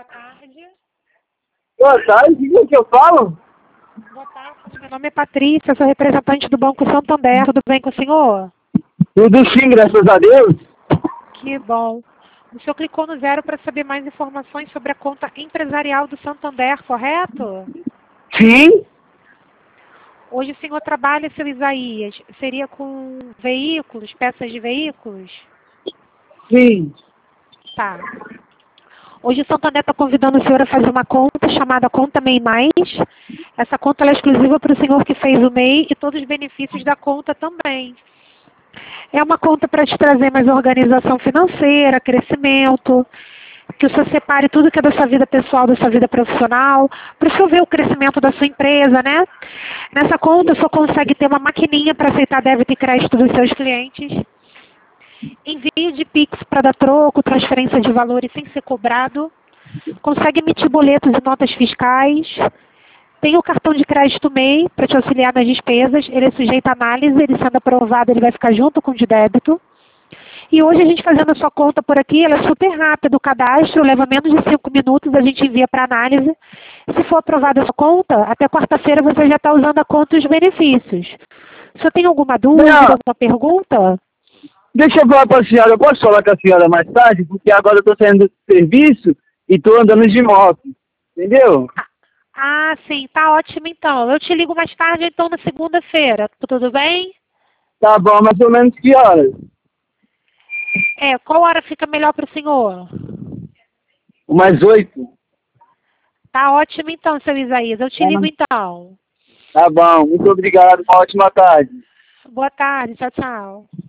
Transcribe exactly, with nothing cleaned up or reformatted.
Boa tarde. Boa tarde, o que eu falo? Boa tarde, meu nome é Patrícia, sou representante do Banco Santander. Tudo bem com o senhor? Tudo sim, graças a Deus. Que bom. O senhor clicou no zero para saber mais informações sobre a conta empresarial do Santander, correto? Sim, Hoje o senhor trabalha, seu Isaías, seria com veículos, peças de veículos? sim. Tá. Hoje o Santander está convidando o senhor a fazer uma conta chamada Conta MEI Mais. Essa conta ela é exclusiva para o senhor que fez o M E I e todos os benefícios da conta também. É uma conta para te trazer mais organização financeira, crescimento, que o senhor separe tudo que é da sua vida pessoal, da sua vida profissional, para o senhor ver o crescimento da sua empresa, né? Nessa conta o senhor consegue ter uma maquininha para aceitar débito e crédito dos seus clientes, envio de Pix para dar troco, transferência de valores sem ser cobrado, consegue emitir boletos e notas fiscais, tem o cartão de crédito M E I para te auxiliar nas despesas, ele é sujeito à análise, ele sendo aprovado ele vai ficar junto com o de débito. E hoje a gente fazendo a sua conta por aqui, ela é super rápida, o cadastro leva menos de cinco minutos, a gente envia para análise. Se for aprovada a sua conta, até quarta-feira você já está usando a conta e os benefícios. O senhor tem alguma dúvida, Não, alguma pergunta? deixa eu falar para a senhora, eu posso falar com a senhora mais tarde? Porque agora eu estou saindo do serviço e estou andando de moto, entendeu? Ah, sim, tá ótimo então. Eu te ligo mais tarde, então, na segunda-feira. Tudo bem? Tá bom, mais ou menos que horas? É, qual hora fica melhor para o senhor? Umas oito? Tá ótimo então, seu Isaías. Eu te ligo então. Tá bom, muito obrigado, uma ótima tarde. Boa tarde, tchau, tchau.